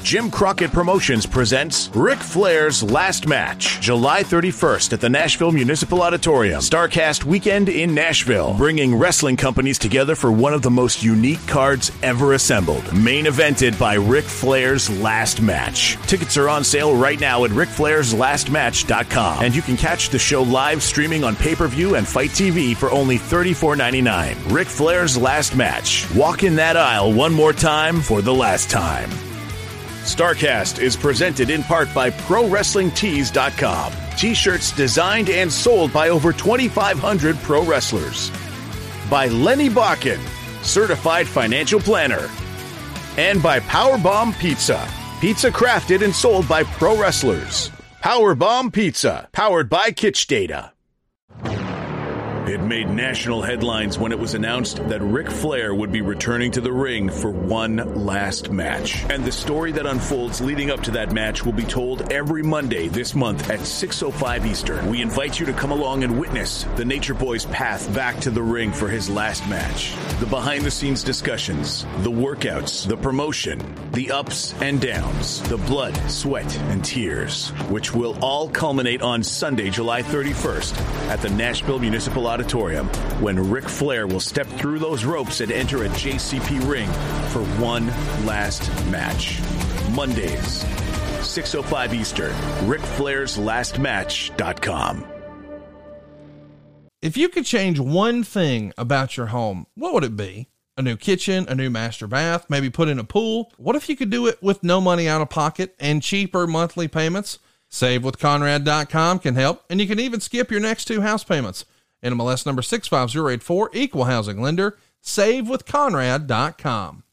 Jim Crockett Promotions presents Ric Flair's Last Match, July 31st at the Nashville Municipal Auditorium. StarCast Weekend in Nashville, bringing wrestling companies together for one of the most unique cards ever assembled. Main evented by Ric Flair's Last Match. Tickets are on sale right now at RicFlairsLastMatch.com, and you can catch the show live streaming on pay-per-view and Fight TV for only $34.99. Ric Flair's Last Match. Walk in that aisle one more time for the last time. StarCast is presented in part by ProWrestlingTees.com. T-shirts designed and sold by over 2,500 pro wrestlers. By Lenny Bakken, certified financial planner. And by Powerbomb Pizza. Pizza crafted and sold by pro wrestlers. Powerbomb Pizza, powered by Kitch Data. It made national headlines when it was announced that Ric Flair would be returning to the ring for one last match. And the story that unfolds leading up to that match will be told every Monday this month at 6:05 Eastern. We invite you to come along and witness the Nature Boy's path back to the ring for his last match. The behind-the-scenes discussions, the workouts, the promotion, the ups and downs, the blood, sweat, and tears, which will all culminate on Sunday, July 31st at the Nashville Municipal Auditorium, when Ric Flair will step through those ropes and enter a JCP ring for one last match. Mondays, 6:05 Eastern, RicFlairsLastMatch.com. If you could change one thing about your home, what would it be? A new kitchen, a new master bath, maybe put in a pool? What if you could do it with no money out of pocket and cheaper monthly payments? SaveWithConrad.com can help, and you can even skip your next two house payments. NMLS number 65084, equal housing lender, SaveWithConrad.com.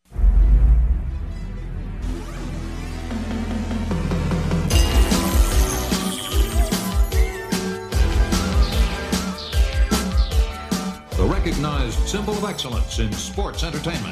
The recognized symbol of excellence in sports entertainment.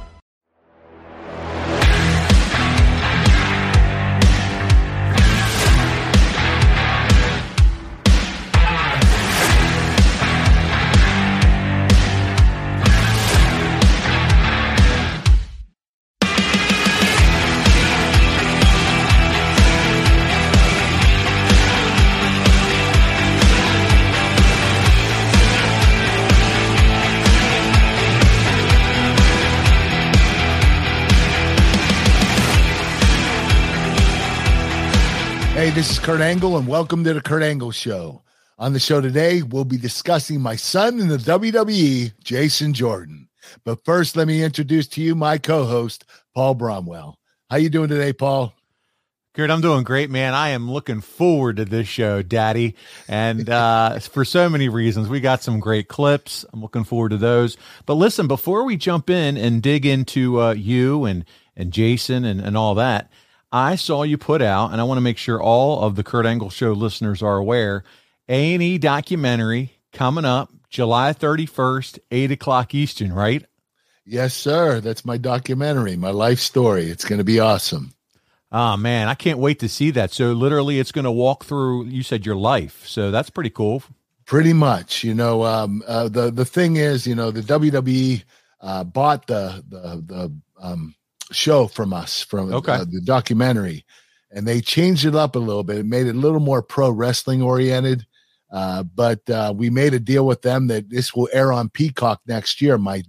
Hey, this is Kurt Angle, and welcome to the Kurt Angle Show. On the show today, we'll be discussing my son in the WWE, Jason Jordan. But first, let me introduce to you my co-host, Paul Bromwell. How you doing today, Paul? Kurt, I'm doing great, man. I am looking forward to this show, Daddy. And for so many reasons. We got some great clips. I'm looking forward to those. But listen, before we jump in and dig into you and Jason and all that, I saw you put out, and I want to make sure all of the Kurt Angle Show listeners are aware, A&E documentary coming up July 31st, 8 o'clock Eastern, right? Yes, sir. That's my documentary, my life story. It's going to be awesome. Oh, man, I can't wait to see that. So literally it's going to walk through, you said, your life. So that's pretty cool. Pretty much. You know, the thing is, you know, the WWE bought the show from us, from the documentary, and they changed it up a little bit. It made it a little more pro wrestling oriented, but we made a deal with them that this will air on Peacock next year, my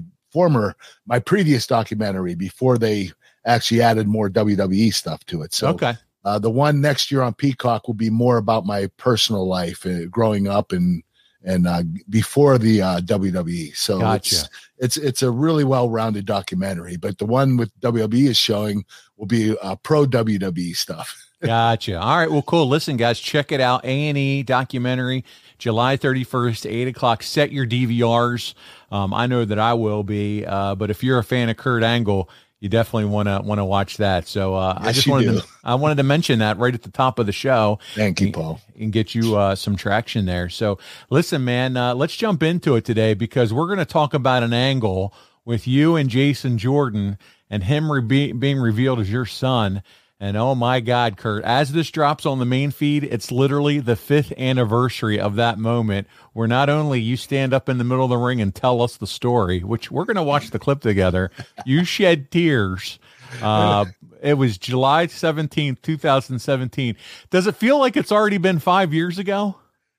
previous documentary, before they actually added more WWE stuff to it. So the one next year on Peacock will be more about my personal life, growing up and before the WWE. So gotcha. It's a really well-rounded documentary, but the one with WWE is showing will be pro WWE stuff. Gotcha. All right. Well, cool. Listen, guys, check it out. A&E documentary, July 31st, 8 o'clock. Set your DVRs. I know that I will be, but if you're a fan of Kurt Angle, you definitely want to watch that. So yes, I wanted to mention that right at the top of the show. Thank you, Paul, and get you some traction there. So listen, man, let's jump into it today, because we're going to talk about an angle with you and Jason Jordan and him being revealed as your son. And oh my God, Kurt, as this drops on the main feed, it's literally the 5th anniversary of that moment where not only you stand up in the middle of the ring and tell us the story, which we're going to watch the clip together, you shed tears It was July 17th, 2017. Does it feel like it's already been 5 years ago?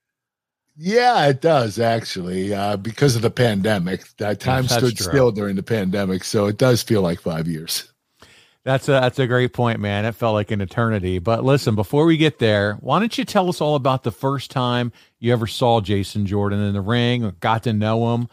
Yeah, it does actually, because of the pandemic. Time stood still during the pandemic, so it does feel like 5 years. That's a great point, man. It felt like an eternity. But listen, before we get there, why don't you tell us all about the first time you ever saw Jason Jordan in the ring or got to know him?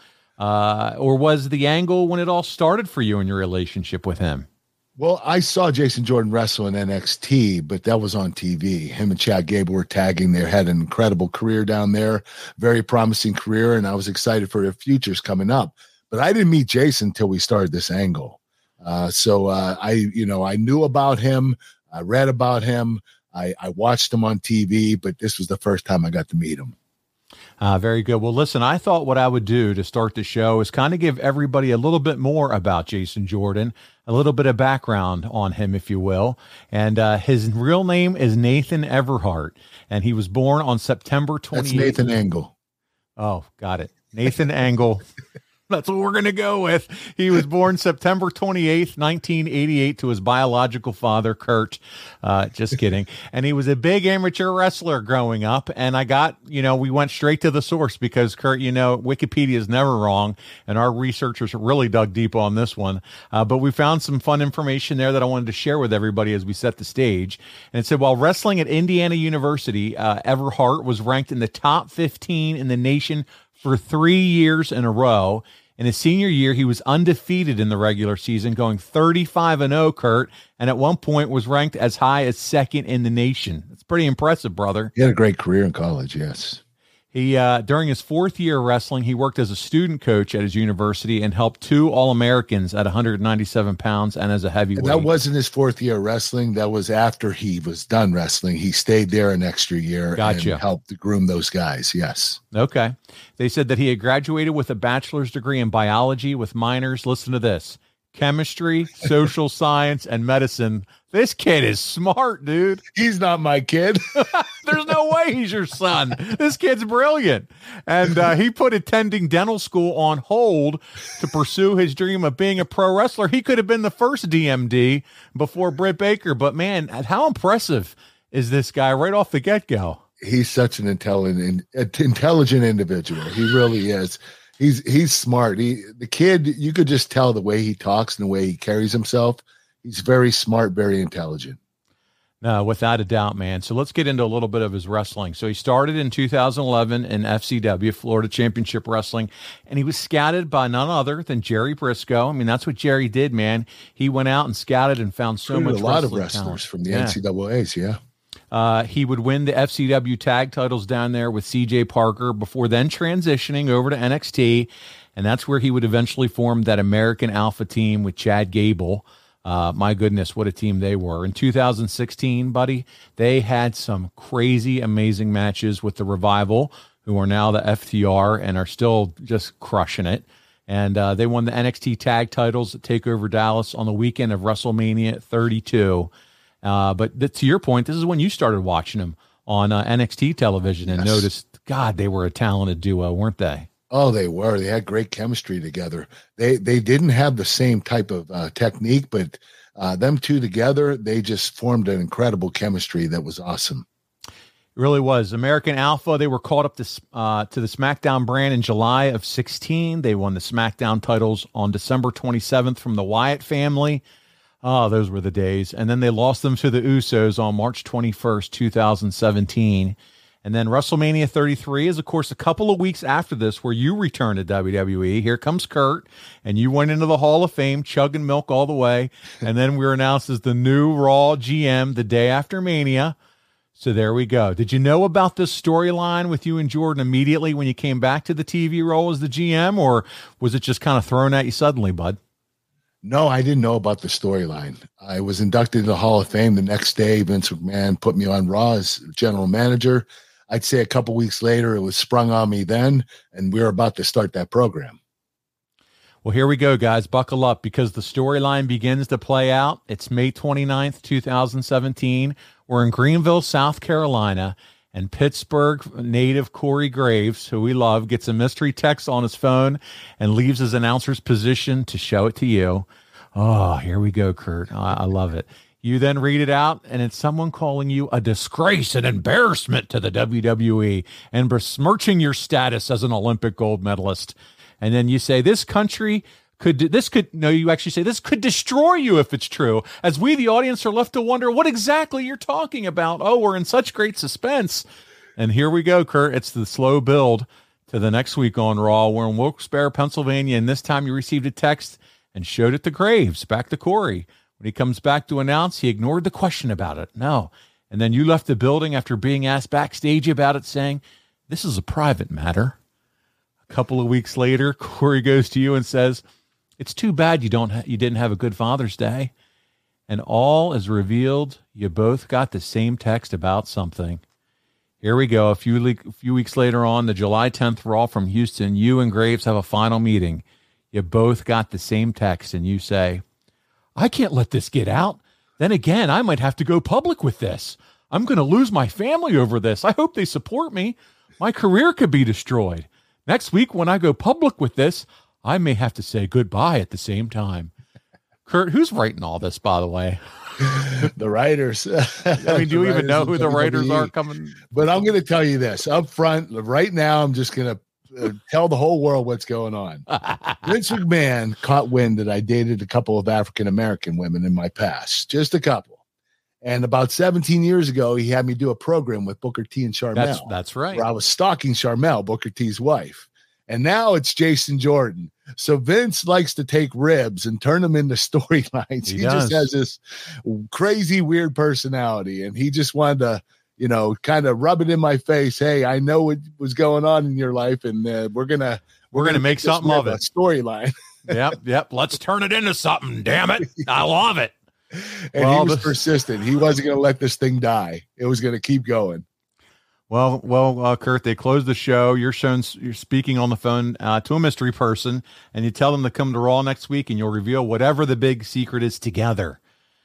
Or was the angle when it all started for you in your relationship with him? Well, I saw Jason Jordan wrestle in NXT, but that was on TV. Him and Chad Gable were tagging. They had an incredible career down there, very promising career, and I was excited for their futures coming up. But I didn't meet Jason until we started this angle. So I knew about him. I read about him. I watched him on TV, but this was the first time I got to meet him. Very good. Well, listen, I thought what I would do to start the show is kind of give everybody a little bit more about Jason Jordan, a little bit of background on him, if you will. And his real name is Nathan Everhart, and he was born on September 28th. That's Nathan Angle. Oh, got it. Nathan Angle. That's what we're going to go with. He was born September 28th, 1988 to his biological father, Kurt. Just kidding. And he was a big amateur wrestler growing up. And we went straight to the source because, Kurt, Wikipedia is never wrong. And our researchers really dug deep on this one. But we found some fun information there that I wanted to share with everybody as we set the stage. And it said, while wrestling at Indiana University, Everhart was ranked in the top 15 in the nation for 3 years in a row. In his senior year, he was undefeated in the regular season, going 35-0, Kurt, and at one point was ranked as high as second in the nation. That's pretty impressive, brother. He had a great career in college, yes. He during his fourth year of wrestling, he worked as a student coach at his university and helped 2 All-Americans at 197 pounds and as a heavyweight. And that wasn't his fourth year of wrestling. That was after he was done wrestling. He stayed there an extra year and helped to groom those guys, yes. Okay. They said that he had graduated with a bachelor's degree in biology with minors, listen to this, chemistry, social science, and medicine. This kid is smart, dude. He's not my kid. There's no way he's your son. This kid's brilliant. And he put attending dental school on hold to pursue his dream of being a pro wrestler. He could have been the first DMD before Britt Baker. But, man, how impressive is this guy right off the get-go? He's such an intelligent individual. He really is. He's smart. The kid, you could just tell the way he talks and the way he carries himself. He's very smart, very intelligent. No, without a doubt, man. So let's get into a little bit of his wrestling. So he started in 2011 in FCW, Florida Championship Wrestling, and he was scouted by none other than Jerry Briscoe. I mean, that's what Jerry did, man. He went out and scouted and found so much a lot of wrestlers talent from the NCAAs, yeah. He would win the FCW tag titles down there with CJ Parker before then transitioning over to NXT, and that's where he would eventually form that American Alpha team with Chad Gable. My goodness, what a team they were. In 2016, buddy, they had some crazy, amazing matches with the Revival, who are now the FTR and are still just crushing it. And they won the NXT tag titles at TakeOver Dallas on the weekend of WrestleMania 32. But to your point, this is when you started watching them on NXT television and noticed, God, they were a talented duo, weren't they? Oh, they were. They had great chemistry together. They didn't have the same type of technique, but them two together, they just formed an incredible chemistry that was awesome. It really was. American Alpha, they were called up to the SmackDown brand in July of 16. They won the SmackDown titles on December 27th from the Wyatt family. Oh, those were the days. And then they lost them to the Usos on March 21st, 2017. And then WrestleMania 33 is, of course, a couple of weeks after this where you return to WWE. Here comes Kurt, and you went into the Hall of Fame, chugging milk all the way. And then we were announced as the new Raw GM the day after Mania. So there we go. Did you know about this storyline with you and Jordan immediately when you came back to the TV role as the GM, or was it just kind of thrown at you suddenly, bud? No, I didn't know about the storyline. I was inducted into the Hall of Fame the next day. Vince McMahon put me on Raw as general manager. I'd say a couple weeks later, it was sprung on me then, and we were about to start that program. Well, here we go, guys. Buckle up because the storyline begins to play out. It's May 29th, 2017. We're in Greenville, South Carolina, and Pittsburgh native Corey Graves, who we love, gets a mystery text on his phone and leaves his announcer's position to show it to you. Oh, here we go, Kurt. I love it. You then read it out, and it's someone calling you a disgrace and embarrassment to the WWE and besmirching your status as an Olympic gold medalist. And then you say, this country you actually say this could destroy you if it's true, as we, the audience, are left to wonder what exactly you're talking about. Oh, we're in such great suspense. And here we go, Kurt. It's the slow build to the next week on Raw. We're in Wilkes-Barre, Pennsylvania, and this time you received a text and showed it to Graves, back to Corey. When he comes back to announce, he ignored the question about it. No. And then you left the building after being asked backstage about it, saying, this is a private matter. A couple of weeks later, Corey goes to you and says, it's too bad you didn't have a good Father's Day. And all is revealed. You both got the same text about something. Here we go. A few weeks later on, the July 10th Raw from Houston, you and Graves have a final meeting. You both got the same text, and you say, I can't let this get out. Then again, I might have to go public with this. I'm going to lose my family over this. I hope they support me. My career could be destroyed. Next week, when I go public with this, I may have to say goodbye at the same time. Kurt, who's writing all this, by the way? The writers. I mean, do you even know who the writers are coming? But I'm going to tell you this up front right now. I'm just going to tell the whole world what's going on. Vince McMahon caught wind that I dated a couple of African-American women in my past, just a couple. And about 17 years ago, he had me do a program with Booker T and Sharmell. That's right. Where I was stalking Sharmell, Booker T's wife. And now it's Jason Jordan. So Vince likes to take ribs and turn them into storylines. He just has this crazy, weird personality. And he just wanted to, kind of rub it in my face. Hey, I know what was going on in your life, and we're gonna make something of it. Storyline. Yep. Let's turn it into something. Damn it, I love it. And he was persistent. He wasn't going to let this thing die. It was going to keep going. Well, Kurt, they closed the show. You're speaking on the phone to a mystery person, and you tell them to come to Raw next week, and you'll reveal whatever the big secret is together.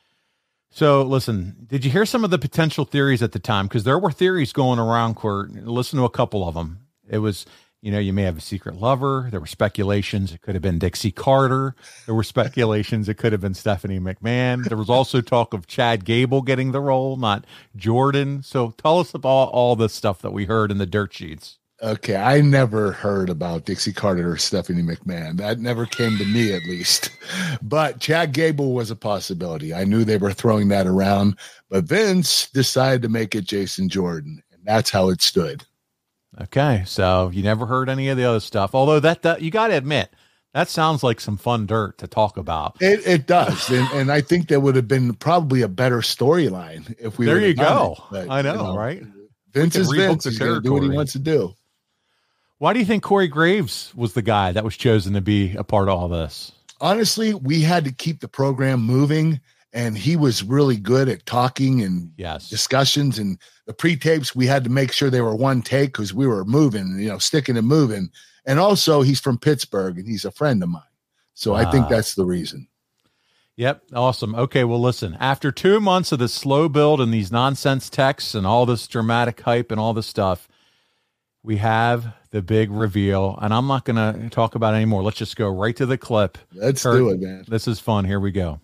So, listen, did you hear some of the potential theories at the time? Because there were theories going around, Kurt. Listen to a couple of them. It was, you may have a secret lover. There were speculations it could have been Dixie Carter. There were speculations it could have been Stephanie McMahon. There was also talk of Chad Gable getting the role, not Jordan. So tell us about all this stuff that we heard in the dirt sheets. Okay, I never heard about Dixie Carter or Stephanie McMahon. That never came to me, at least. But Chad Gable was a possibility. I knew they were throwing that around. But Vince decided to make it Jason Jordan, and that's how it stood. Okay, so you never heard any of the other stuff. Although that you got to admit, that sounds like some fun dirt to talk about. It does, and I think that would have been probably a better storyline if we. There you go. But, I know, right? Vince is Vince. He's going to do what he wants to do. Why do you think Corey Graves was the guy that was chosen to be a part of all this? Honestly, we had to keep the program moving, and he was really good at talking and discussions. And the pre-tapes, we had to make sure they were one take because we were moving, sticking and moving. And also, he's from Pittsburgh, and he's a friend of mine. So I think that's the reason. Yep. Awesome. Okay. Well, listen, after 2 months of this slow build and these nonsense texts and all this dramatic hype and all this stuff, we have the big reveal, and I'm not going to talk about it anymore. Let's just go right to the clip. Let's do it, man. This is fun. Here we go.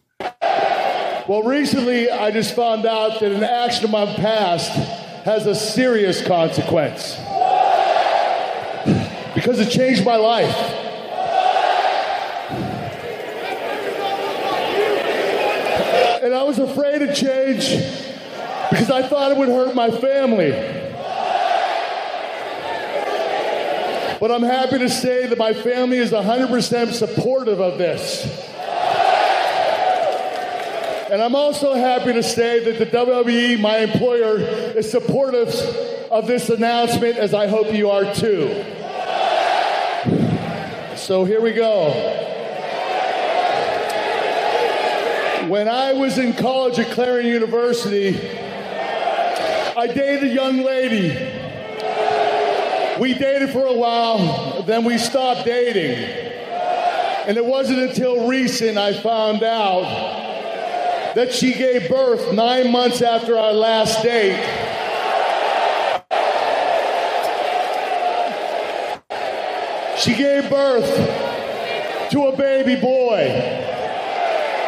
Well, recently I just found out that an action of my past has a serious consequence because it changed my life. And I was afraid of change because I thought it would hurt my family. But I'm happy to say that my family is 100% supportive of this. And I'm also happy to say that the WWE, my employer, is supportive of this announcement, as I hope you are too. So here we go. When I was in college at Clarion University, I dated a young lady. We dated for a while, then we stopped dating. And it wasn't until recent I found out that she gave birth 9 months after our last date. She gave birth to a baby boy.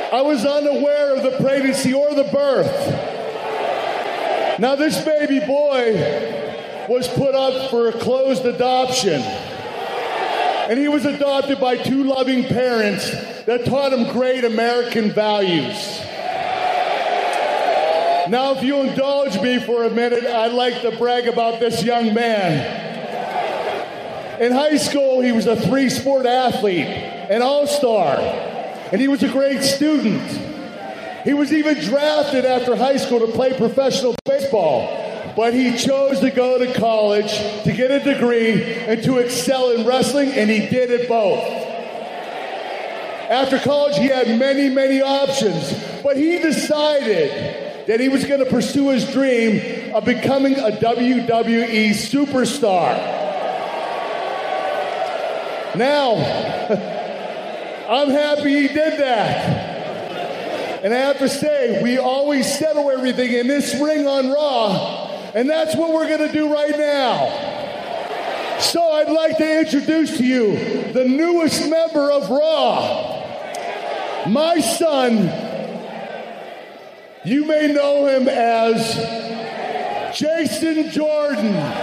I was unaware of the pregnancy or the birth. Now, this baby boy was put up for a closed adoption. And he was adopted by 2 loving parents that taught him great American values. Now, if you indulge me for a minute, I'd like to brag about this young man. In high school, he was a 3-sport athlete, an all-star, and he was a great student. He was even drafted after high school to play professional baseball, but he chose to go to college to get a degree and to excel in wrestling, and he did it both. After college, he had many, many options, but he decided that he was going to pursue his dream of becoming a WWE superstar. Now, I'm happy he did that. And I have to say, we always settle everything in this ring on Raw, and that's what we're going to do right now. So I'd like to introduce to you the newest member of Raw, my son. You may know him as Jason Jordan.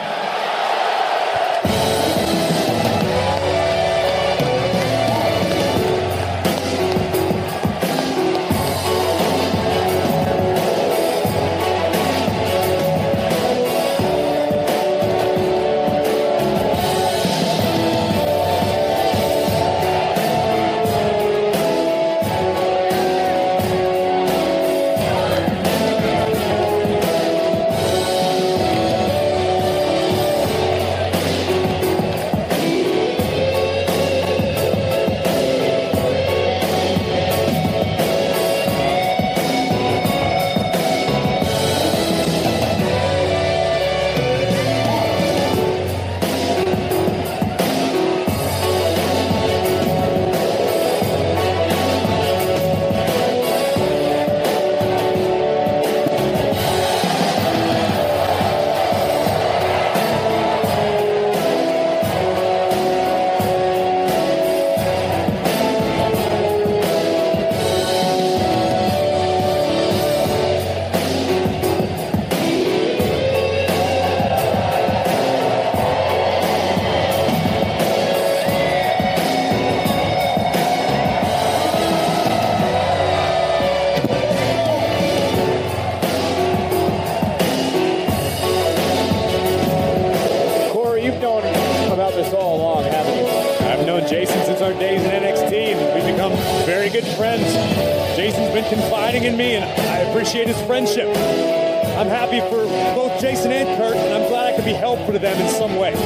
I'm happy for both Jason and Kurt, and I'm glad I could be helpful to them in some way.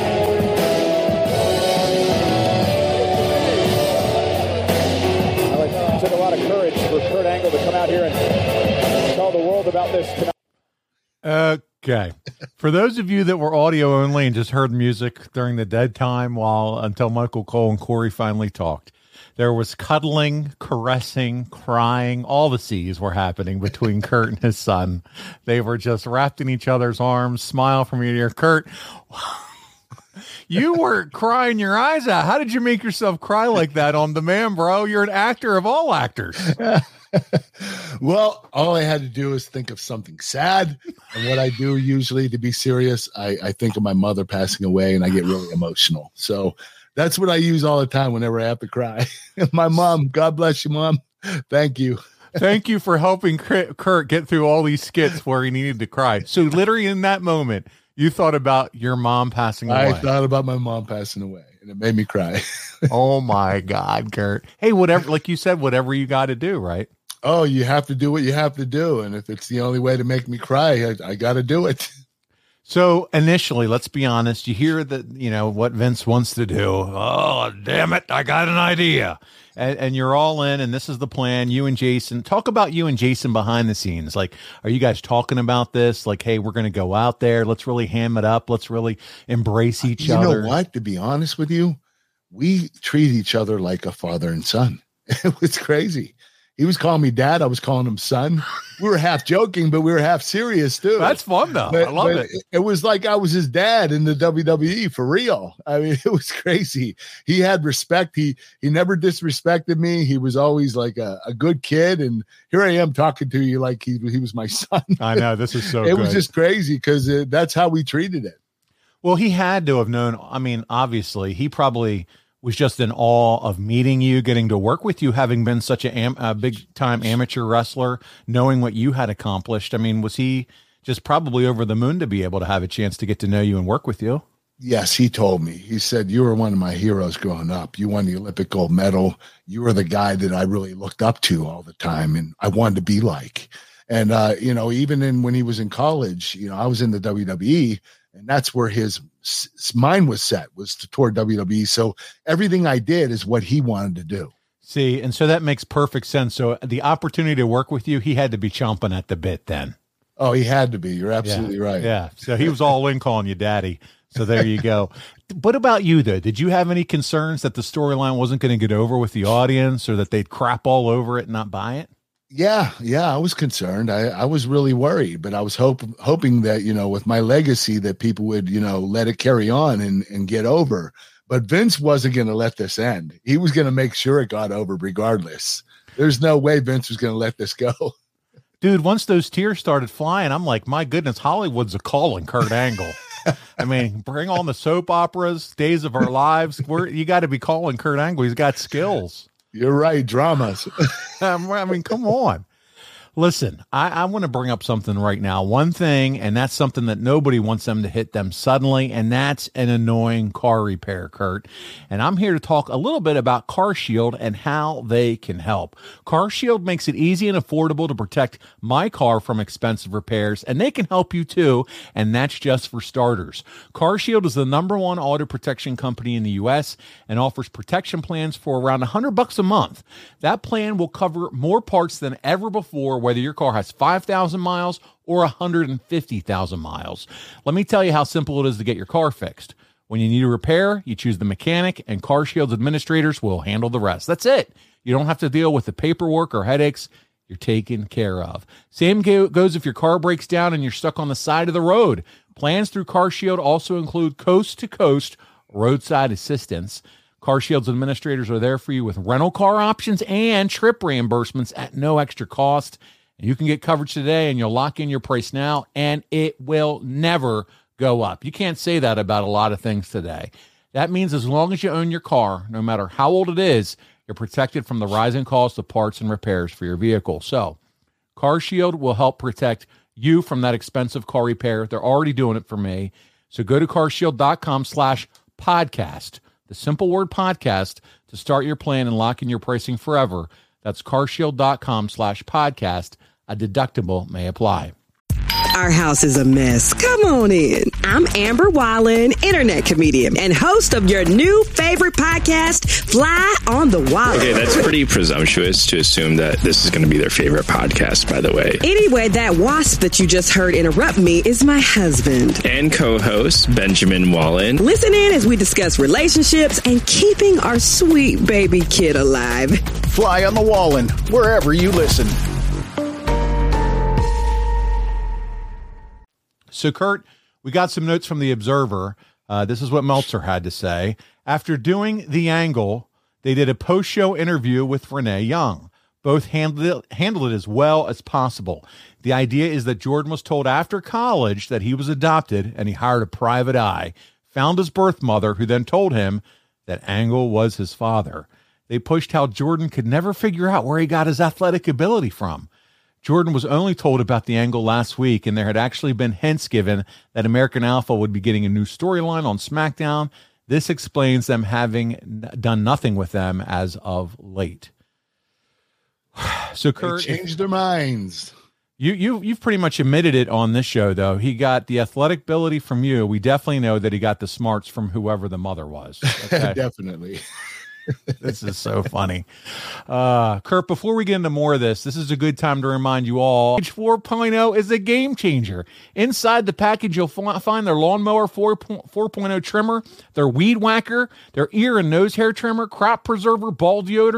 It took a lot of courage for Kurt Angle to come out here and tell the world about this tonight. Okay. For those of you that were audio only and just heard music during the dead time until Michael Cole and Corey finally talked, there was cuddling, caressing, crying. All the C's were happening between Kurt and his son. They were just wrapped in each other's arms, smile from ear to ear. Kurt, you were crying your eyes out. How did you make yourself cry like that on demand, bro? You're an actor of all actors. Well, all I had to do is think of something sad. And what I do usually to be serious, I think of my mother passing away and I get really emotional. So that's what I use all the time whenever I have to cry. My mom, God bless you, Mom. Thank you. Thank you for helping Kurt get through all these skits where he needed to cry. So literally in that moment, you thought about your mom passing away. I thought about my mom passing away, and it made me cry. Oh, my God, Kurt. Hey, whatever, like you said, whatever you got to do, right? Oh, you have to do what you have to do. And if it's the only way to make me cry, I got to do it. So initially, let's be honest, you hear that, what Vince wants to do. Oh, damn it. I got an idea. And you're all in, and this is the plan. You and Jason, talk about you and Jason behind the scenes. Like, are you guys talking about this? Like, hey, we're going to go out there. Let's really ham it up. Let's really embrace each other. You know what? To be honest with you, we treat each other like a father and son. It was crazy. He was calling me dad. I was calling him son. We were half joking, but we were half serious too. That's fun though. I love it. It was like I was his dad in the WWE for real. I mean, it was crazy. He had respect. He never disrespected me. He was always like a good kid. And here I am talking to you like he was my son. I know, this is so It was just crazy because that's how we treated it. Well, he had to have known. I mean, obviously, he probably was just in awe of meeting you, getting to work with you, having been such a big-time amateur wrestler, knowing what you had accomplished. I mean, was he just probably over the moon to be able to have a chance to get to know you and work with you? Yes, he told me. He said, you were one of my heroes growing up. You won the Olympic gold medal. You were the guy that I really looked up to all the time, and I wanted to be like. And, even when he was in college, I was in the WWE, and that's where his mind was set, was toward WWE. So everything I did is what he wanted to do. See, and so that makes perfect sense. So the opportunity to work with you, he had to be chomping at the bit then. Oh, he had to be. You're absolutely right. Yeah. So he was all in calling you daddy. So there you go. What about you, though? Did you have any concerns that the storyline wasn't going to get over with the audience, or that they'd crap all over it and not buy it? Yeah, I was concerned. I was really worried, but I was hoping that, with my legacy, that people would, let it carry on and get over. But Vince wasn't going to let this end. He was going to make sure it got over regardless. There's no way Vince was going to let this go. Dude, once those tears started flying, I'm like, my goodness, Hollywood's a calling Kurt Angle. I mean, bring on the soap operas, Days of Our Lives. You got to be calling Kurt Angle. He's got skills. You're right. Dramas. I mean, come on. Listen, I want to bring up something right now. One thing, and that's something that nobody wants them to hit them suddenly, and that's an annoying car repair, Kurt. And I'm here to talk a little bit about CarShield and how they can help. CarShield makes it easy and affordable to protect my car from expensive repairs, and they can help you too, and that's just for starters. CarShield is the #1 auto protection company in the U.S. and offers protection plans for around $100 a month. That plan will cover more parts than ever before, whether your car has 5,000 miles or 150,000 miles. Let me tell you how simple it is to get your car fixed. When you need a repair, you choose the mechanic, and CarShield's administrators will handle the rest. That's it. You don't have to deal with the paperwork or headaches. You're taken care of. Same goes if your car breaks down and you're stuck on the side of the road. Plans through CarShield also include coast-to-coast roadside assistance. CarShield's administrators are there for you with rental car options and trip reimbursements at no extra cost. And you can get coverage today, and you'll lock in your price now, and it will never go up. You can't say that about a lot of things today. That means as long as you own your car, no matter how old it is, you're protected from the rising cost of parts and repairs for your vehicle. So CarShield will help protect you from that expensive car repair. They're already doing it for me. So go to carshield.com/podcast. The simple word podcast to start your plan and lock in your pricing forever. That's carshield.com/podcast. A deductible may apply. Our house is a mess. Come on in. I'm Amber Wallen, internet comedian and host of your new favorite podcast, Fly on the Wall. Okay, that's pretty presumptuous to assume that this is going to be their favorite podcast, by the way. Anyway, that wasp that you just heard interrupt me is my husband. And co-host, Benjamin Wallen. Listen in as we discuss relationships and keeping our sweet baby kid alive. Fly on the Wallen, wherever you listen. So, Kurt, we got some notes from The Observer. This is what Meltzer had to say. After doing The Angle, they did a post-show interview with Renee Young. Both handled it as well as possible. The idea is that Jordan was told after college that he was adopted, and he hired a private eye, found his birth mother, who then told him that Angle was his father. They pushed how Jordan could never figure out where he got his athletic ability from. Jordan was only told about the Angle last week, and there had actually been hints given that American Alpha would be getting a new storyline on SmackDown. This explains them having done nothing with them as of late. So, Kurt, they changed their minds. You've pretty much admitted it on this show, though. He got the athletic ability from you. We definitely know that he got the smarts from whoever the mother was. Okay? Definitely. This is so funny. Kurt, before we get into more of this is a good time to remind you all, Package 4.0 is a game changer. Inside the package, you'll find their Lawnmower 4.0 trimmer, their Weed Whacker, their ear and nose hair trimmer, crop preserver, ball deodorant,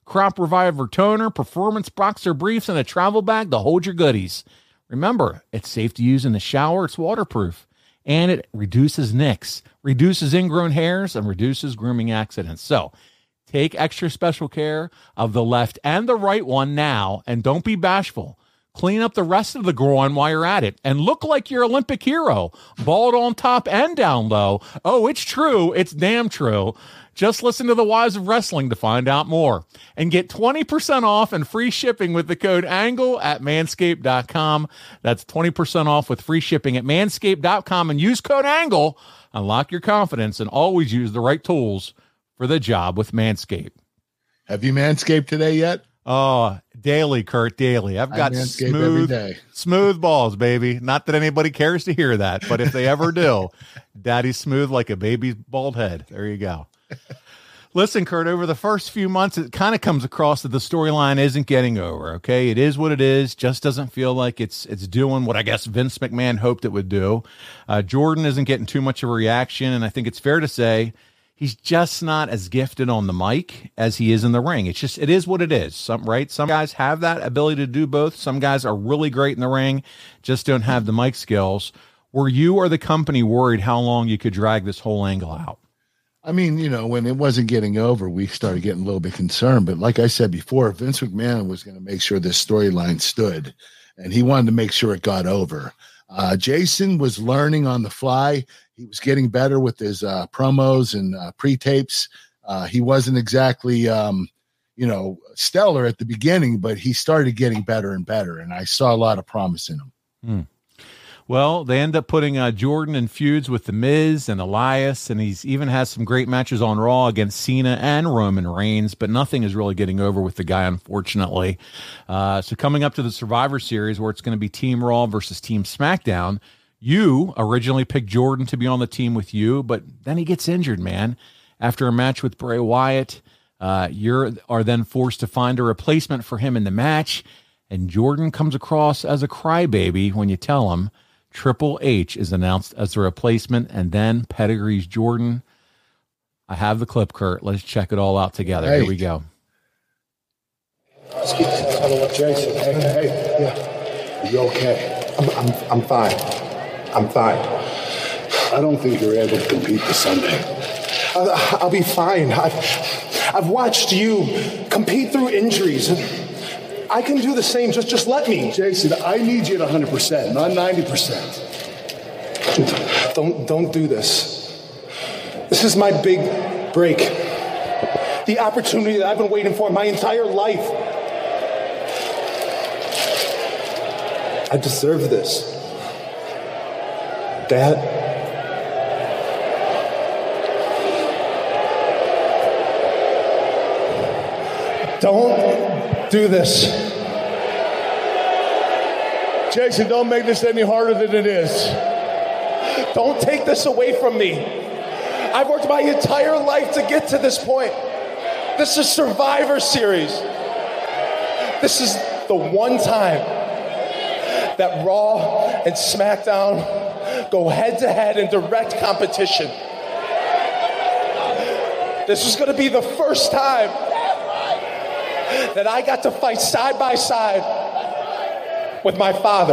Crop Reviver toner, performance boxer briefs, and a travel bag to hold your goodies. Remember, it's safe to use in the shower, it's waterproof, and it reduces nicks, reduces ingrown hairs, and reduces grooming accidents. So take extra special care of the left and the right one now, and don't be bashful. Clean up the rest of the groin while you're at it, and look like your Olympic hero, bald on top and down low. Oh, it's true. It's damn true. Just listen to the Wives of Wrestling to find out more. And get 20% off and free shipping with the code ANGLE at manscaped.com. That's 20% off with free shipping at manscaped.com, and use code ANGLE. Unlock your confidence and always use the right tools for the job with Manscaped. Have you manscaped today yet? Oh, daily, Kurt, daily. I've got smooth balls, baby. Not that anybody cares to hear that, but if they ever do, daddy's smooth like a baby's bald head. There you go. Listen, Kurt, over the first few months, it kind of comes across that the storyline isn't getting over, okay? It is what it is. Just doesn't feel like it's doing what I guess Vince McMahon hoped it would do. Jordan isn't getting too much of a reaction, and I think it's fair to say he's just not as gifted on the mic as he is in the ring. It is what it is. Some guys have that ability to do both. Some guys are really great in the ring, just don't have the mic skills. Were you or the company worried how long you could drag this whole angle out? I mean, when it wasn't getting over, we started getting a little bit concerned. But like I said before, Vince McMahon was going to make sure this storyline stood, and he wanted to make sure it got over. Jason was learning on the fly. He was getting better with his promos and pre-tapes. He wasn't exactly, stellar at the beginning, but he started getting better and better, and I saw a lot of promise in him. Well, they end up putting Jordan in feuds with The Miz and Elias, and he's even has some great matches on Raw against Cena and Roman Reigns, but nothing is really getting over with the guy, unfortunately. So coming up to the Survivor Series, where it's going to be Team Raw versus Team SmackDown, you originally picked Jordan to be on the team with you, but then he gets injured, man. After a match with Bray Wyatt, you are then forced to find a replacement for him in the match, and Jordan comes across as a crybaby when you tell him Triple H is announced as the replacement, and then pedigrees Jordan. I have the clip, Kurt. Let's check it all out together. Hey. Here we go. Jason, hey, yeah. You okay? I'm fine. I'm fine. I don't think you're able to compete this Sunday. I'll be fine. I've watched you compete through injuries. I can do the same. Just let me. Jason, I need you at 100%, not 90%. Don't do this. This is my big break. The opportunity that I've been waiting for my entire life. I deserve this. Dad? Don't do this. Jason, don't make this any harder than it is. Don't take this away from me. I've worked my entire life to get to this point. This is Survivor Series. This is the one time that Raw and SmackDown go head-to-head in direct competition. This is going to be the first time that I got to fight side by side with my father.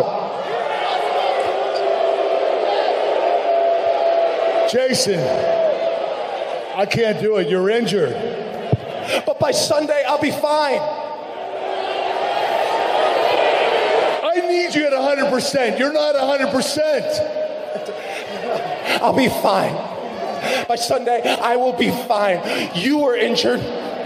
Jason, I can't do it. You're injured. But by Sunday, I'll be fine. I need you at 100%. You're not 100%. I'll be fine. By Sunday, I will be fine. You were injured.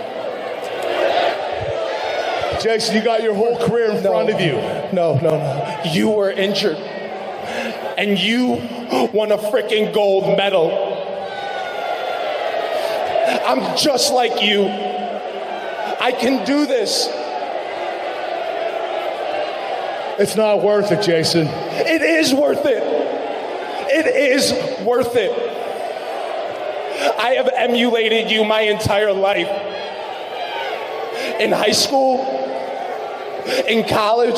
Jason, you got your whole career in front of you. No. You were injured. And you won a freaking gold medal. I'm just like you. I can do this. It's not worth it, Jason. It is worth it. It is worth it. I have emulated you my entire life. In high school, in college,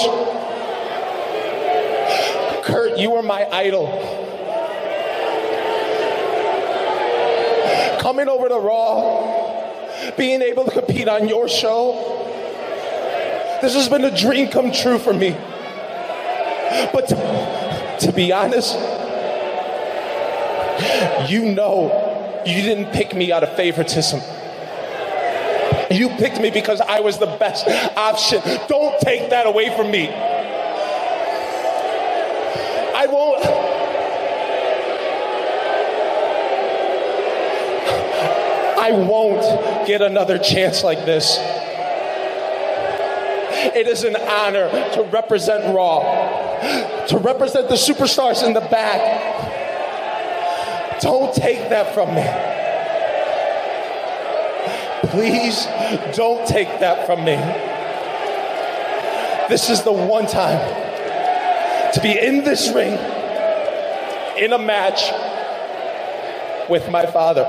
Kurt, you were my idol. Coming over to Raw, being able to compete on your show. This has been a dream come true for me. But to be honest, you know you didn't pick me out of favoritism. You picked me because I was the best option. Don't take that away from me. I won't get another chance like this. It is an honor to represent Raw, to represent the superstars in the back. Don't take that from me. Please don't take that from me. This is the one time to be in this ring in a match with my father.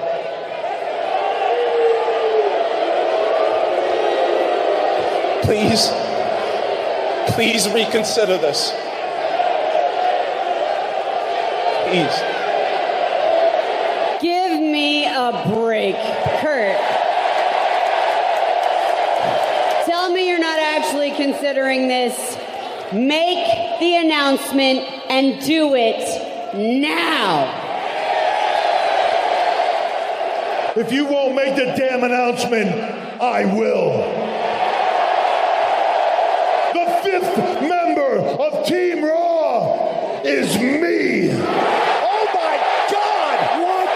Please reconsider this. Please. Give me a break, Kurt. Tell me you're not actually considering this. Make the announcement and do it now. If you won't make the damn announcement, I will. The 5th member of Team Raw is me. Oh my God! What?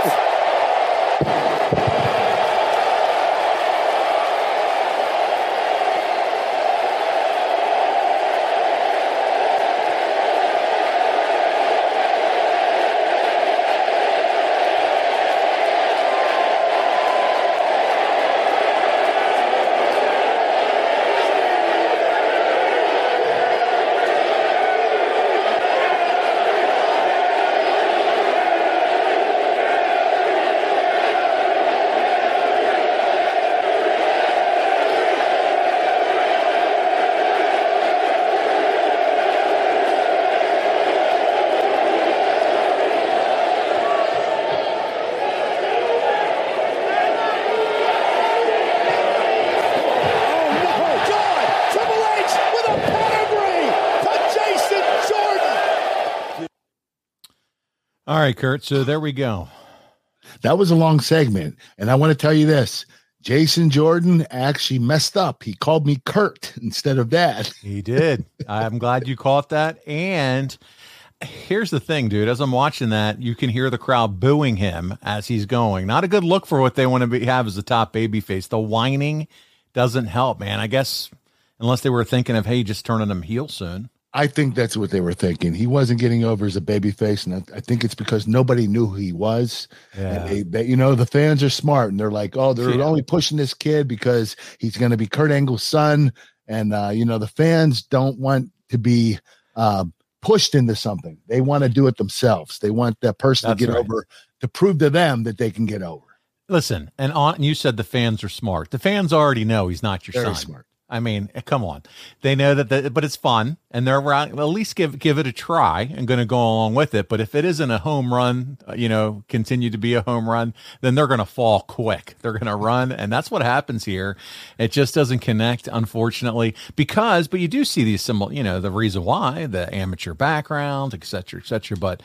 All right, Kurt. So there we go. That was a long segment. And I want to tell you this. Jason Jordan actually messed up. He called me Kurt instead of Dad. He did. I'm glad you caught that. And here's the thing, dude. As I'm watching that, you can hear the crowd booing him as he's going. Not a good look for what they want to have as the top babyface. The whining doesn't help, man. I guess unless they were thinking of, hey, just turning him heel soon. I think that's what they were thinking. He wasn't getting over as a babyface, and I think it's because nobody knew who he was. Yeah. And the fans are smart, and they're like, oh, they're only pushing this kid because he's going to be Kurt Angle's son. And, the fans don't want to be pushed into something. They want to do it themselves. They want that person to get over, to prove to them that they can get over. Listen, and you said the fans are smart. The fans already know he's not your son. Very smart. I mean, come on. They know that, but it's fun, and they're around. At least give it a try and going to go along with it. But if it isn't a home run, continue to be a home run, then they're going to fall quick. They're going to run, and that's what happens here. It just doesn't connect, unfortunately, but you do see these similar, the reason why, the amateur background, et cetera, et cetera. But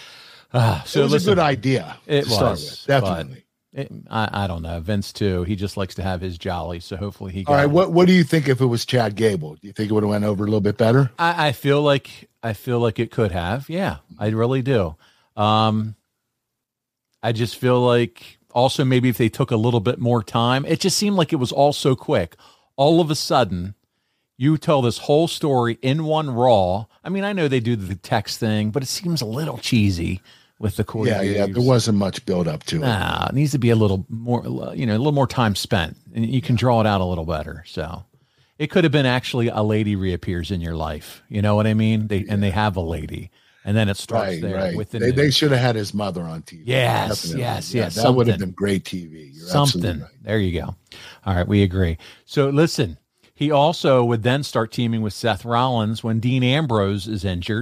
so it was a good idea. It was definitely. I don't know. Vince too. He just likes to have his jolly. So hopefully he. All right. What do you think if it was Chad Gable? Do you think it would have went over a little bit better? I feel like it could have. Yeah, I really do. I just feel like also maybe if they took a little bit more time, it just seemed like it was all so quick. All of a sudden, you tell this whole story in one Raw. I mean, I know they do the text thing, but it seems a little cheesy. With the core, yeah, there wasn't much build up to it. It needs to be a little more, a little more time spent, and you can draw it out a little better. So, it could have been actually a lady reappears in your life. You know what I mean? They have a lady, and then it starts there. Right. With they should have had his mother on TV. Yes. That would have been great TV. You're something. Right. There you go. All right, we agree. So listen, he also would then start teaming with Seth Rollins when Dean Ambrose is injured.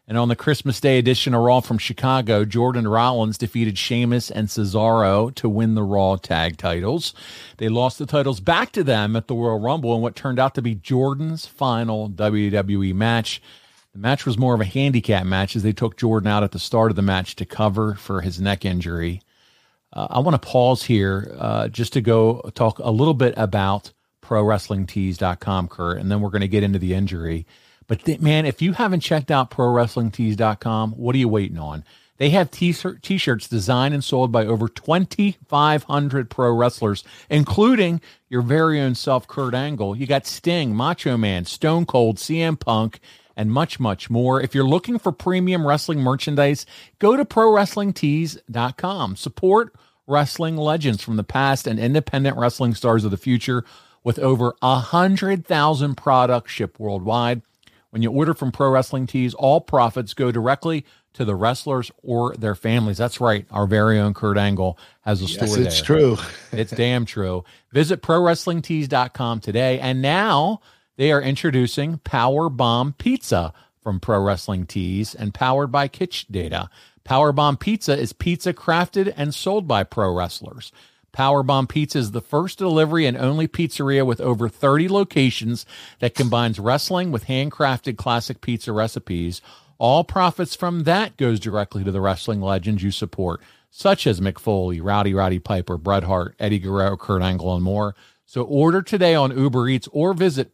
And on the Christmas Day edition of Raw from Chicago, Jordan Rollins defeated Sheamus and Cesaro to win the Raw tag titles. They lost the titles back to them at the Royal Rumble in what turned out to be Jordan's final WWE match. The match was more of a handicap match as they took Jordan out at the start of the match to cover for his neck injury. I want to pause here just to go talk a little bit about ProWrestlingTees.com, Kurt, and then we're going to get into the injury. But, man, if you haven't checked out ProWrestlingTees.com, what are you waiting on? They have T-shirts designed and sold by over 2,500 pro wrestlers, including your very own self, Kurt Angle. You got Sting, Macho Man, Stone Cold, CM Punk, and much, much more. If you're looking for premium wrestling merchandise, go to ProWrestlingTees.com. Support wrestling legends from the past and independent wrestling stars of the future with over 100,000 products shipped worldwide. When you order from Pro Wrestling Tees, all profits go directly to the wrestlers or their families. That's right. Our very own Kurt Angle has a store there. It's true. It's damn true. Visit ProWrestlingTees.com today. And now they are introducing Power Bomb Pizza from Pro Wrestling Tees and powered by Kitch Data. Power Bomb Pizza is pizza crafted and sold by pro wrestlers. Power Bomb Pizza is the first delivery and only pizzeria with over 30 locations that combines wrestling with handcrafted classic pizza recipes. All profits from that goes directly to the wrestling legends you support, such as Mick Foley, Roddy Piper, Bret Hart, Eddie Guerrero, Kurt Angle, and more. So order today on Uber Eats or visit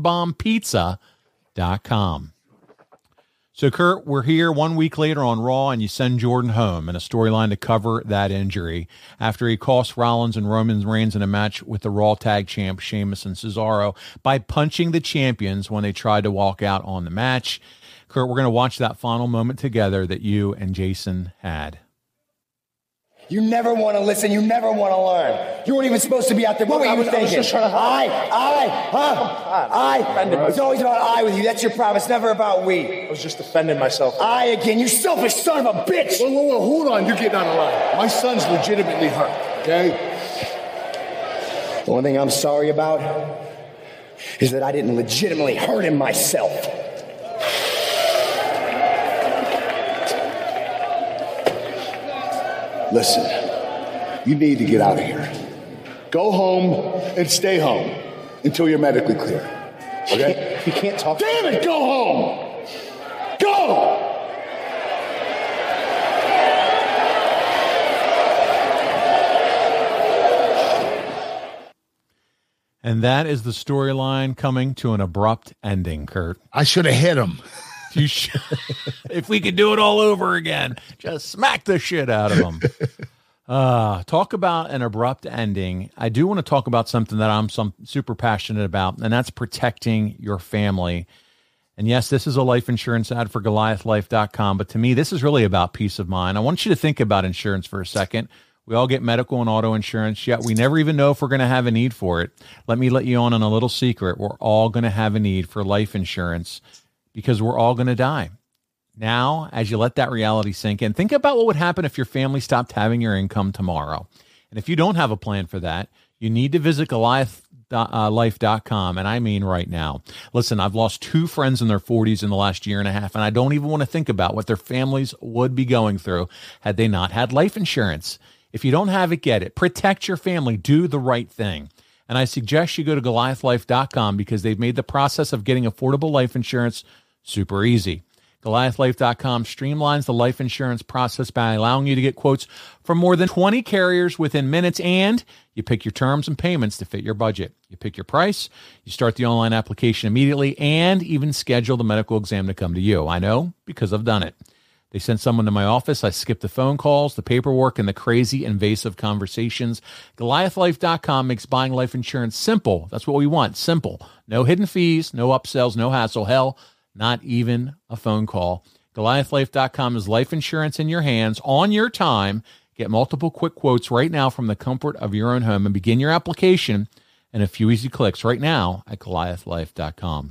PowerbombPizza.com. So, Kurt, we're here 1 week later on Raw, and you send Jordan home in a storyline to cover that injury after he cost Rollins and Roman Reigns in a match with the Raw Tag Champ Sheamus and Cesaro by punching the champions when they tried to walk out on the match. Kurt, we're going to watch that final moment together that you and Jason had. You never want to listen. You never want to learn. You weren't even supposed to be out there. What were you thinking? I was just trying to It's always about I with you. That's your problem. It's never about we. I was just defending myself. I again. You selfish son of a bitch. Whoa, hold on. You're getting out of line. My son's legitimately hurt, okay? The one thing I'm sorry about is that I didn't legitimately hurt him myself. Listen, you need to get out of here. Go home and stay home until you're medically clear. Okay? You can't talk. Damn it, go home! Go! And that is the storyline coming to an abrupt ending, Kurt. I should have hit him. You should. If we could do it all over again, just smack the shit out of them. Talk about an abrupt ending. I do want to talk about something that I'm super passionate about, and that's protecting your family. And yes, this is a life insurance ad for GoliathLife.com, but to me, this is really about peace of mind. I want you to think about insurance for a second. We all get medical and auto insurance, yet we never even know if we're going to have a need for it. Let me let you on a little secret. We're all going to have a need for life insurance, because we're all going to die. Now, as you let that reality sink in, think about what would happen if your family stopped having your income tomorrow. And if you don't have a plan for that, you need to visit GoliathLife.com, and I mean right now. Listen, I've lost 2 friends in their 40s in the last year and a half, and I don't even want to think about what their families would be going through had they not had life insurance. If you don't have it, get it. Protect your family. Do the right thing. And I suggest you go to GoliathLife.com because they've made the process of getting affordable life insurance super easy. GoliathLife.com streamlines the life insurance process by allowing you to get quotes from more than 20 carriers within minutes, and you pick your terms and payments to fit your budget. You pick your price, you start the online application immediately, and even schedule the medical exam to come to you. I know because I've done it. They send someone to my office. I skip the phone calls, the paperwork, and the crazy invasive conversations. GoliathLife.com makes buying life insurance simple. That's what we want, simple. No hidden fees, no upsells, no hassle. Hell, not even a phone call. GoliathLife.com is life insurance in your hands, on your time. Get multiple quick quotes right now from the comfort of your own home and begin your application in a few easy clicks right now at GoliathLife.com.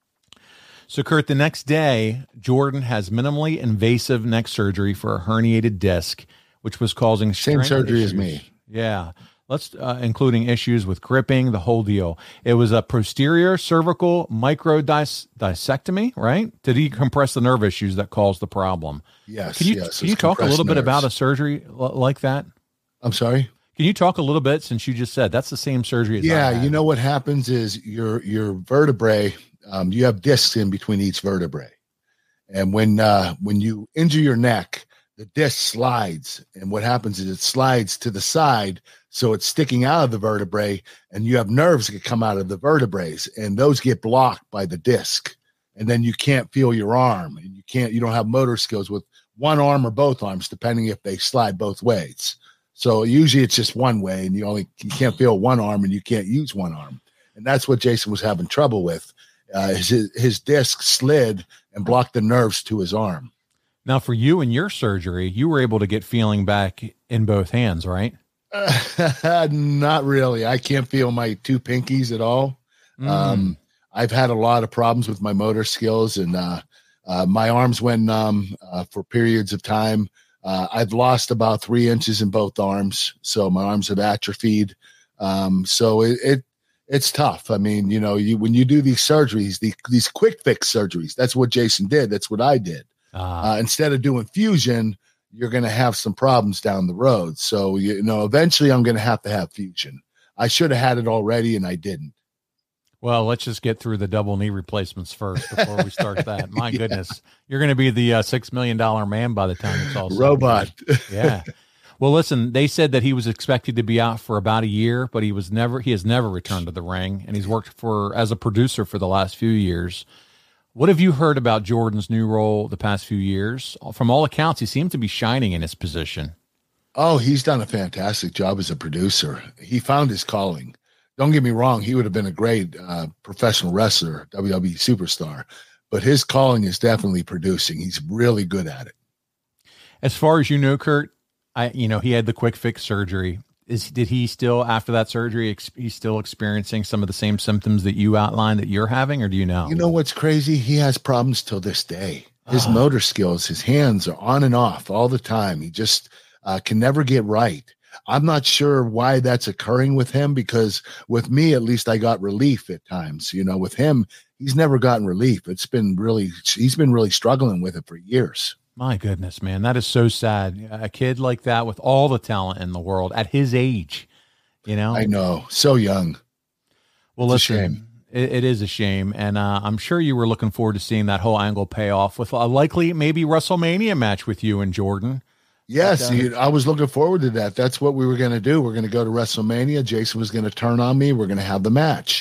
So, Kurt, the next day, Jordan has minimally invasive neck surgery for a herniated disc, which was causing same surgery issues. as me. Yeah. Let's including issues with gripping, the whole deal. It was a posterior cervical microdiscectomy, right? To decompress the nerve issues that caused the problem. Yes. Can you talk a little bit about a surgery like that? I'm sorry? Can you talk a little bit, since you just said that's the same surgery as I had? You know what happens is your vertebrae, you have discs in between each vertebrae. And when you injure your neck, the disc slides. And what happens is it slides to the side, so it's sticking out of the vertebrae, and you have nerves that come out of the vertebrae, and those get blocked by the disc. And then you can't feel your arm, and you don't have motor skills with one arm or both arms, depending if they slide both ways. So usually it's just one way, and you can't feel one arm, and you can't use one arm. And that's what Jason was having trouble with. His disc slid and blocked the nerves to his arm. Now, for you and your surgery, you were able to get feeling back in both hands, right? Not really. I can't feel my two pinkies at all. I've had a lot of problems with my motor skills, and my arms went numb for periods of time. I've lost about 3 inches in both arms, so my arms have atrophied. So it's tough. I mean, when you do these surgeries, these quick fix surgeries, that's what Jason did. That's what I did. Instead of doing fusion, you're going to have some problems down the road. So, eventually I'm going to have fusion. I should have had it already, and I didn't. Well, let's just get through the double knee replacements first before we start that. My goodness, you're going to be the $6 million man by the time it's all robot. Yeah. Well, listen, they said that he was expected to be out for about a year, but he has never returned to the ring, and he's worked as a producer for the last few years. What have you heard about Jordan's new role the past few years? From all accounts, he seemed to be shining in his position. Oh, he's done a fantastic job as a producer. He found his calling. Don't get me wrong, he would have been a great professional wrestler, WWE superstar, but his calling is definitely producing. He's really good at it. As far as you know, Kurt, he had the quick fix surgery. Did he still, after that surgery, he's still experiencing some of the same symptoms that you outlined that you're having, or do you know? You know what's crazy? He has problems till this day. His motor skills, his hands are on and off all the time. He just can never get right. I'm not sure why that's occurring with him, because with me, at least I got relief at times. With him, he's never gotten relief. He's been really struggling with it for years. My goodness, man, that is so sad. A kid like that with all the talent in the world at his age, I know, so young. Well, it's listen, it is a shame. And I'm sure you were looking forward to seeing that whole angle pay off with a likely maybe WrestleMania match with you and Jordan. Yes, I was looking forward to that. That's what we were going to do. We're going to go to WrestleMania. Jason was going to turn on me. We're going to have the match.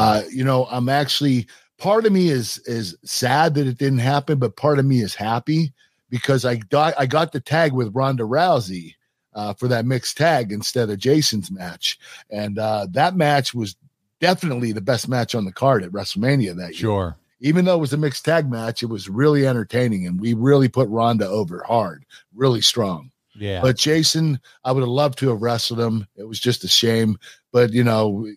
I'm actually, part of me is sad that it didn't happen, but part of me is happy because I got the tag with Ronda Rousey for that mixed tag instead of Jason's match. And that match was definitely the best match on the card at WrestleMania that year. Sure. Even though it was a mixed tag match, it was really entertaining, and we really put Ronda over hard, really strong. Yeah. But Jason, I would have loved to have wrestled him. It was just a shame. But, you're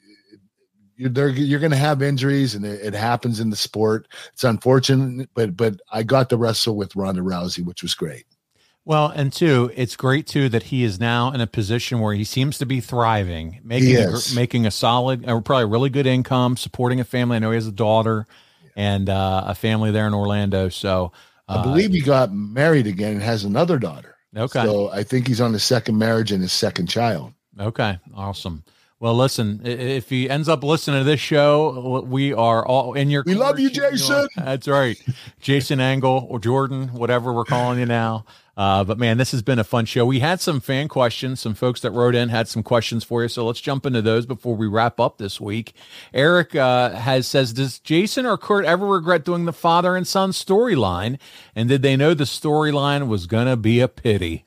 going to have injuries, and it happens in the sport. It's unfortunate, but I got to wrestle with Ronda Rousey, which was great. Well, and two, it's great too that he is now in a position where he seems to be thriving, making a solid, or probably a really good income, supporting a family. I know he has a daughter and a family there in Orlando. So I believe he got married again and has another daughter. Okay. So I think he's on his second marriage and his second child. Okay. Awesome. Well, listen, if he ends up listening to this show, we are all in your corner. We love you, Jason. That's right. Jason Angle or Jordan, whatever we're calling you now. But man, this has been a fun show. We had some fan questions. Some folks that wrote in had some questions for you. So let's jump into those before we wrap up this week. Eric says, does Jason or Kurt ever regret doing the father and son storyline? And did they know the storyline was going to be a pity?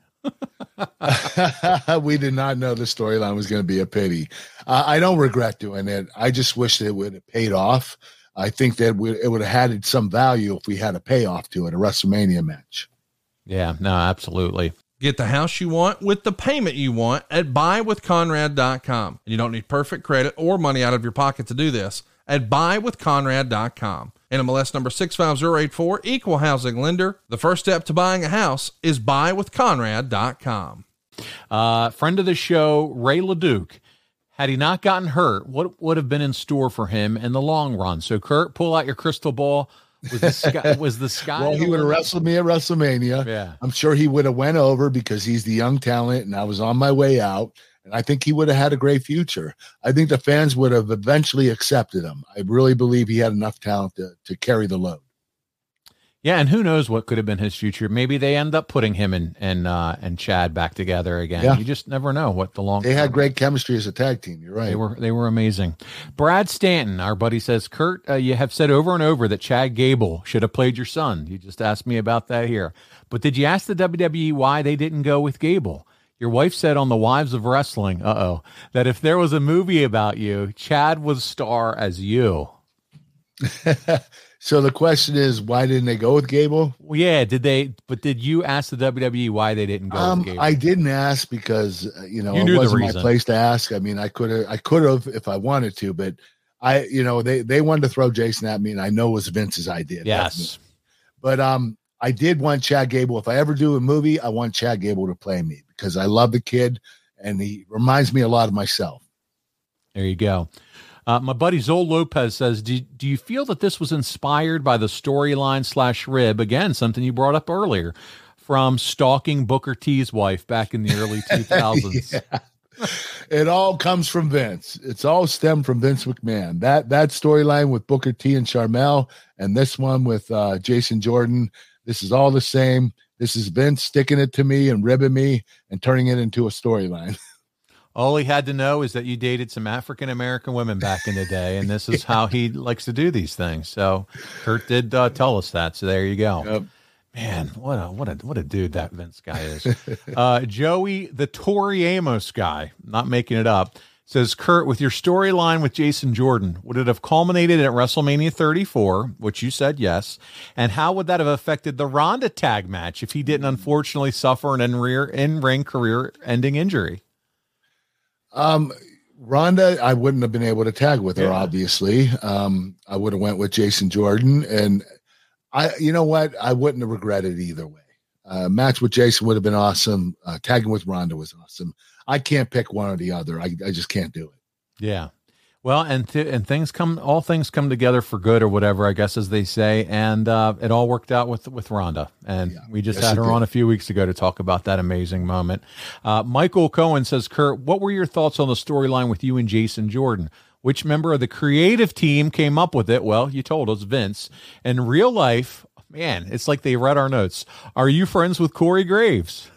We did not know the storyline was going to be a pity. I don't regret doing it. I just wish that it would have paid off. I think that it would have had some value if we had a payoff to it, a WrestleMania match. Yeah, no, absolutely. Get the house you want with the payment you want at buywithconrad.com. And you don't need perfect credit or money out of your pocket to do this at buywithconrad.com. NMLS number 65084, equal housing lender. The first step to buying a house is buywithconrad.com. Friend of the show, Ray LeDuc, Had he not gotten hurt, what would have been in store for him in the long run? So, Kurt, pull out your crystal ball. Was the sky? Well, he would have wrestled me at WrestleMania. Yeah. I'm sure he would have went over because he's the young talent, and I was on my way out. And I think he would have had a great future. I think the fans would have eventually accepted him. I really believe he had enough talent to carry the load. Yeah, and who knows what could have been his future? Maybe they end up putting him and Chad back together again. Yeah. You just never know what the long. They had great chemistry as a tag team. You're right. They were amazing. Brad Stanton, our buddy, says, Kurt, you have said over and over that Chad Gable should have played your son. You just asked me about that here. But did you ask the WWE why they didn't go with Gable? Your wife said on The Wives of Wrestling, that if there was a movie about you, Chad would star as you. So the question is, why didn't they go with Gable? Well, yeah, did you ask the WWE why they didn't go with Gable? I didn't ask because, it wasn't my place to ask. I mean, I could have if I wanted to, but they wanted to throw Jason at me, and I know it was Vince's idea. Yes. But I did want Chad Gable. If I ever do a movie, I want Chad Gable to play me because I love the kid, and he reminds me a lot of myself. There you go. My buddy Zol Lopez says, do you feel that this was inspired by the storyline / rib? Again, something you brought up earlier from stalking Booker T's wife back in the early 2000s. Yeah. It all comes from Vince. It's all stemmed from Vince McMahon. That storyline with Booker T and Sharmell, and this one with Jason Jordan, this is all the same. This is Vince sticking it to me and ribbing me and turning it into a storyline. All he had to know is that you dated some African-American women back in the day, and this is how he likes to do these things. So Kurt did tell us that. So there you go. Yep. Man, what a dude that Vince guy is. Joey, the Tori Amos guy, not making it up, says, Kurt, with your storyline with Jason Jordan, would it have culminated at WrestleMania 34, which you said yes? And how would that have affected the Ronda tag match if he didn't unfortunately suffer an in-ring career-ending injury? Ronda, I wouldn't have been able to tag with her, obviously. I would have went with Jason Jordan, and you know what? I wouldn't have regretted either way. Match with Jason would have been awesome. Tagging with Ronda was awesome. I can't pick one or the other. I just can't do it. Yeah. Well, and all things come together for good or whatever, I guess, as they say. And it all worked out with Ronda. And we just had her on a few weeks ago to talk about that amazing moment. Michael Cohen says, Kurt, what were your thoughts on the storyline with you and Jason Jordan? Which member of the creative team came up with it? Well, you told us, Vince. In real life, man, it's like they read our notes. Are you friends with Corey Graves?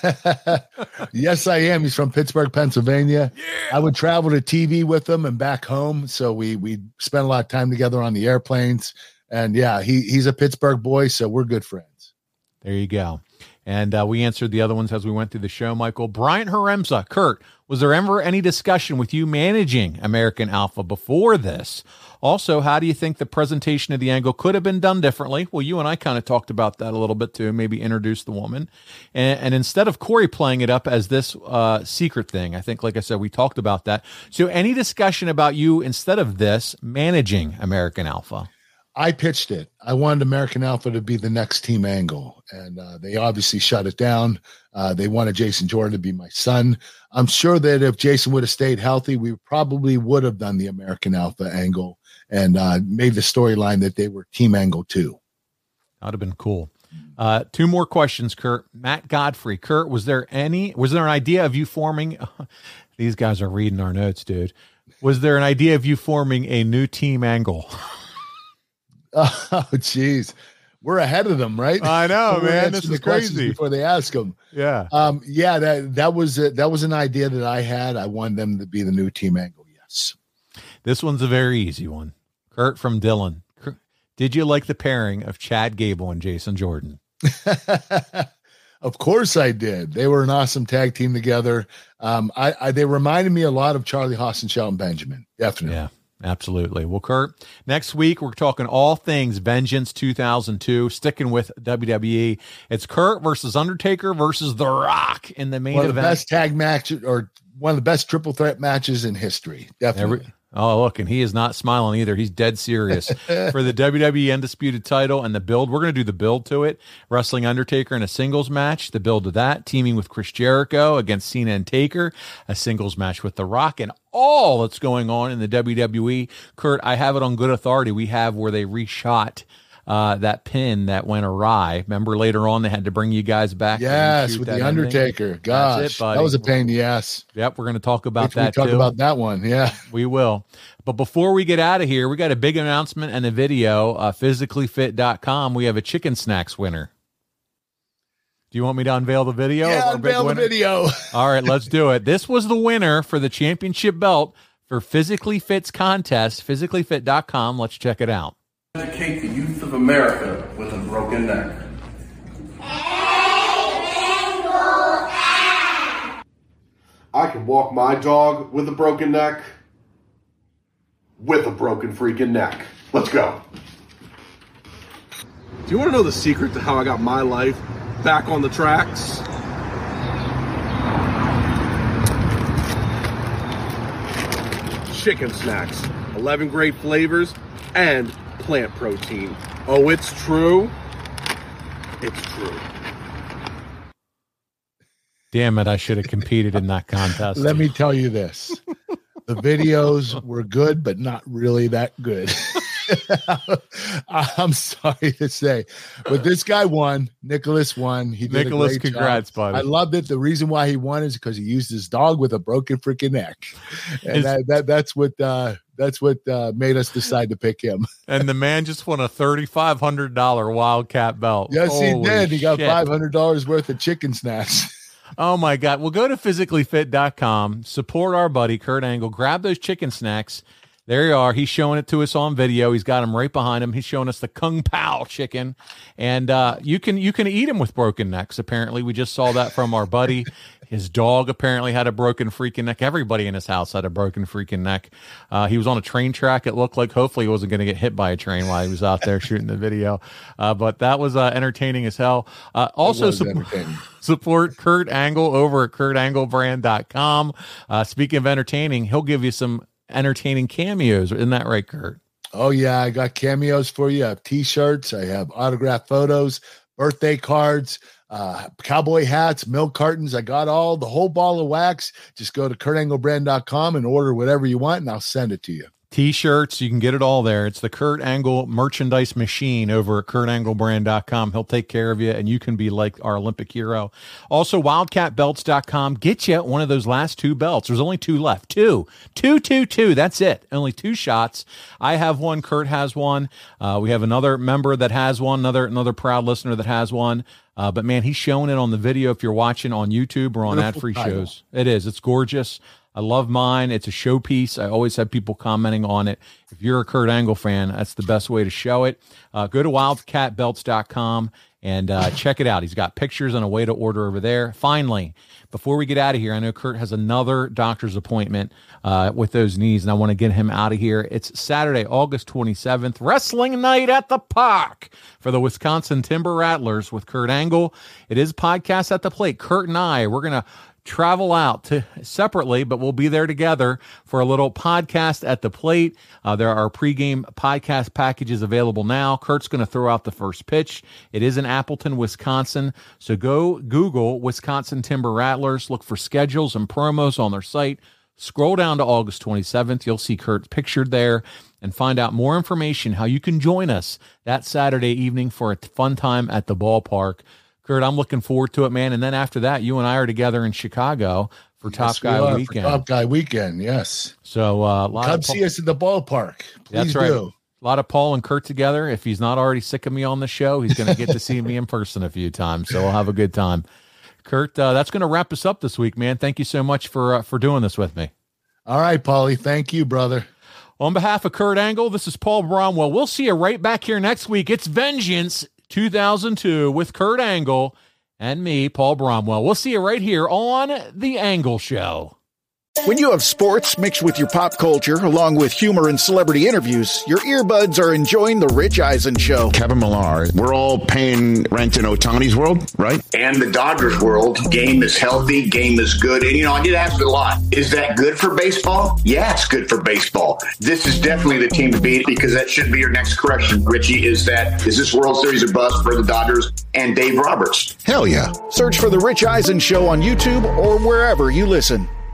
Yes, I am. He's from Pittsburgh, Pennsylvania. Yeah. I would travel to TV with him and back home. So we spent a lot of time together on the airplanes. And yeah, he's a Pittsburgh boy. So we're good friends. There you go. And we answered the other ones as we went through the show, Michael. Brian Haremza, Kurt, was there ever any discussion with you managing American Alpha before this? Also, how do you think the presentation of the angle could have been done differently? Well, you and I kind of talked about that a little bit too, maybe introduce the woman. And instead of Corey playing it up as this secret thing, I think, like I said, we talked about that. So any discussion about you instead of this managing American Alpha? I pitched it. I wanted American Alpha to be the next Team Angle, and they obviously shut it down. They wanted Jason Jordan to be my son. I'm sure that if Jason would have stayed healthy, we probably would have done the American Alpha angle and made the storyline that they were Team Angle 2. That would have been cool. Two more questions, Kurt. Matt Godfrey. Kurt, was there an idea of you forming these guys are reading our notes, dude. Was there an idea of you forming a new Team Angle? Oh, geez. We're ahead of them, right? I know, man. This is crazy. Before they ask them. Yeah. Yeah, that was an idea that I had. I wanted them to be the new Team Angle. Yes. This one's a very easy one. Kurt from Dylan. Did you like the pairing of Chad Gable and Jason Jordan? Of course I did. They were an awesome tag team together. They reminded me a lot of Charlie Haas and Shelton Benjamin. Definitely. Yeah. Absolutely. Well, Kurt, next week we're talking all things Vengeance 2002, sticking with WWE. It's Kurt versus Undertaker versus The Rock in the main event. One of the best tag match or one of the best triple threat matches in history. Definitely. Oh, look, and he is not smiling either. He's dead serious. For the WWE Undisputed title and the build, we're going to do the build to it. Wrestling Undertaker in a singles match, the build to that, teaming with Chris Jericho against Cena and Taker, a singles match with The Rock, and all that's going on in the WWE. Kurt, I have it on good authority. We have where they reshot that pin that went awry. Remember later on they had to bring you guys back. Yes, with the Undertaker. Ending. Gosh, that was a pain in the ass. Yep, we're going to talk about that too. Talk about that one. Yeah, we will. But before we get out of here, we got a big announcement and a video. Physicallyfit.com. We have a chicken snacks winner. Do you want me to unveil the video? Yeah, unveil the video. All right, let's do it. This was the winner for the championship belt for Physically Fit's contest. Physicallyfit.com. Let's check it out. Educate the youth of America with a broken neck. I can walk my dog with a broken neck with a broken freaking neck. Let's go. Do you want to know the secret to how I got my life back on the tracks? Chicken snacks, 11 great flavors, and plant protein. Oh, it's true. It's true. Damn it, I should have competed in that contest. Let me tell you this. The videos were good, but not really that good. I'm sorry to say, but this guy won. Nicholas won. He did Nicholas, a great congrats, job. buddy. I loved it. The reason why he won is because he used his dog with a broken freaking neck, and that's what made us decide to pick him. And the man just won a $3,500 Wildcat belt. Yes, Holy he did. He got shit. $500 worth of chicken snacks. Oh my God. Well, go to physicallyfit.com, support our buddy Kurt Angle, grab those chicken snacks. There you are. He's showing it to us on video. He's got them right behind him. He's showing us the Kung Pao chicken, and you can eat them with broken necks. Apparently, we just saw that from our buddy. His dog apparently had a broken freaking neck. Everybody in his house had a broken freaking neck. He was on a train track. It looked like hopefully he wasn't going to get hit by a train while he was out there shooting the video. But that was entertaining as hell. Also support Kurt Angle over at KurtAngleBrand.com. Speaking of entertaining, he'll give you some entertaining cameos. Isn't that right, Kurt? Oh yeah, I got cameos for you. I have t-shirts, I have autographed photos, birthday cards, cowboy hats, milk cartons. I got the whole ball of wax. Just go to KurtAngleBrand.com and order whatever you want, and I'll send it to you. T-shirts, you can get it all there. It's the Kurt Angle merchandise machine over at KurtAngleBrand.com. He'll take care of you, and you can be like our Olympic hero. Also, WildcatBelts.com. Get you one of those last 2 belts. There's only 2 left. Two. That's it. Only 2 shots. I have one. Kurt has one. We have another member that has one, another proud listener that has one. But man, he's showing it on the video if you're watching on YouTube or on ad-free shows. It is. It's gorgeous. I love mine. It's a showpiece. I always have people commenting on it. If you're a Kurt Angle fan, that's the best way to show it. Go to wildcatbelts.com and check it out. He's got pictures and a way to order over there. Finally, before we get out of here, I know Kurt has another doctor's appointment with those knees, and I want to get him out of here. It's Saturday, August 27th, Wrestling Night at the Park for the Wisconsin Timber Rattlers with Kurt Angle. It is Podcast at the Plate. Kurt and I, we're going to travel out separately, but we'll be there together for a little podcast at the plate. There are pregame podcast packages available now. Kurt's going to throw out the first pitch. It is in Appleton, Wisconsin. So go Google Wisconsin Timber Rattlers. Look for schedules and promos on their site. Scroll down to August 27th. You'll see Kurt pictured there and find out more information how you can join us that Saturday evening for a fun time at the ballpark. Kurt, I'm looking forward to it, man. And then after that, you and I are together in Chicago for Top Guy Weekend. For Top Guy Weekend, yes. So come see us at the ballpark. Please that's right. Do. A lot of Paul and Kurt together. If he's not already sick of me on the show, he's going to get to see me in person a few times. So we'll have a good time. Kurt, that's going to wrap us up this week, man. Thank you so much for doing this with me. All right, Paulie. Thank you, brother. On behalf of Kurt Angle, this is Paul Bromwell. We'll see you right back here next week. It's Vengeance 2002 with Kurt Angle and me, Paul Bromwell. We'll see you right here on The Angle Show. When you have sports mixed with your pop culture, along with humor and celebrity interviews, your earbuds are enjoying The Rich Eisen Show. Kevin Millar, we're all paying rent in Ohtani's world, right? And the Dodgers world. Game is healthy, game is good. And, I get asked a lot, is that good for baseball? Yeah, it's good for baseball. This is definitely the team to beat, because that should be your next question, Richie, is this World Series a bust for the Dodgers and Dave Roberts? Hell yeah. Search for The Rich Eisen Show on YouTube or wherever you listen.